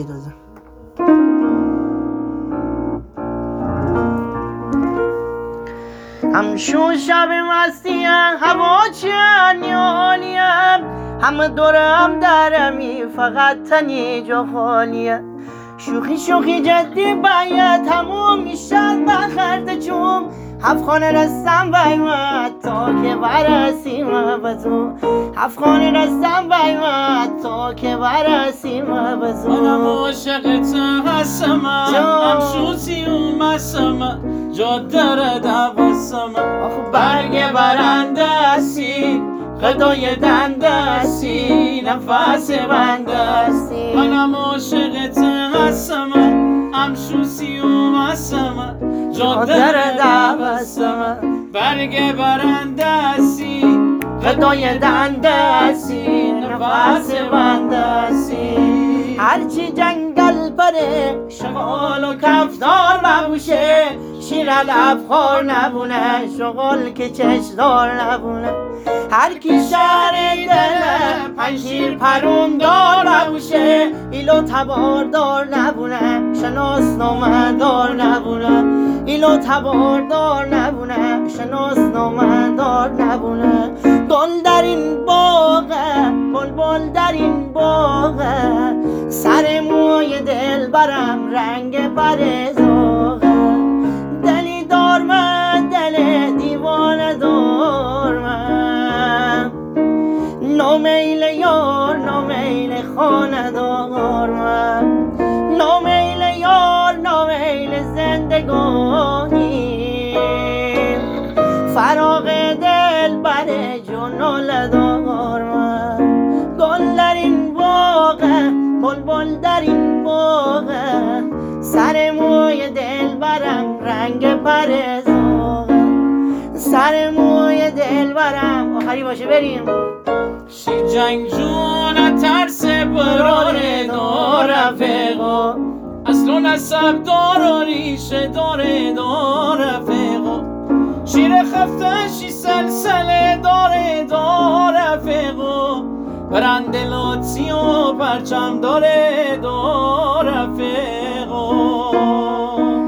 همشون شب مستی هوا چنی عالیم، همه دورم درمی فقط تنی جا خالیه. شوخی شوخی جدی باید تموم میشن بخرد جوم، هفخانه رستم بیمت تا که برسیم به تو، هفخانه رستم بیمت تا که برسیم به تو. منم عاشقت هستم، همشوتی اومسم جا داره دوستم. برگ برندستی قدای دندستی نفس بندستی. منم عاشقت هستم، همشوتی اومسم جا داره دوستم. برگ برندستی قدای دندستی نفس بندستی. هرچی جنگل پره شغال و کفدار نبوشه، شیر لبخور نبونه شغل که چشدار نبونه. هر کی شهر دل پنشیر پروندار نبوشه، ایلو تباردار نبونه شناسنامه دار نبونه. ایلو تباردار نبونه شناسنامه دار نبونه. گل در این باغه بلبل در این باغه، سر موی دل برم رنگ بر زاغه. دلی دار من دل دیوانه دار من، نومیل یار نومیل خانه دار من، نومیل یار نومیل زندگانی. فراغ دل بر جنول دار من. گل در این باغه بلبل در این باغه، سر موی دل برم رنگ پر زاغه. سر موی دل برم. آخری باشه بریم. شی جنگجون ترس برار دار رفیقا، اصل و نسب دار و ریشه داره دار رفیقا. شیر خفته شی سلسله داره دار رفیقا، برند لاتی و پرچم داره دار رفیقا.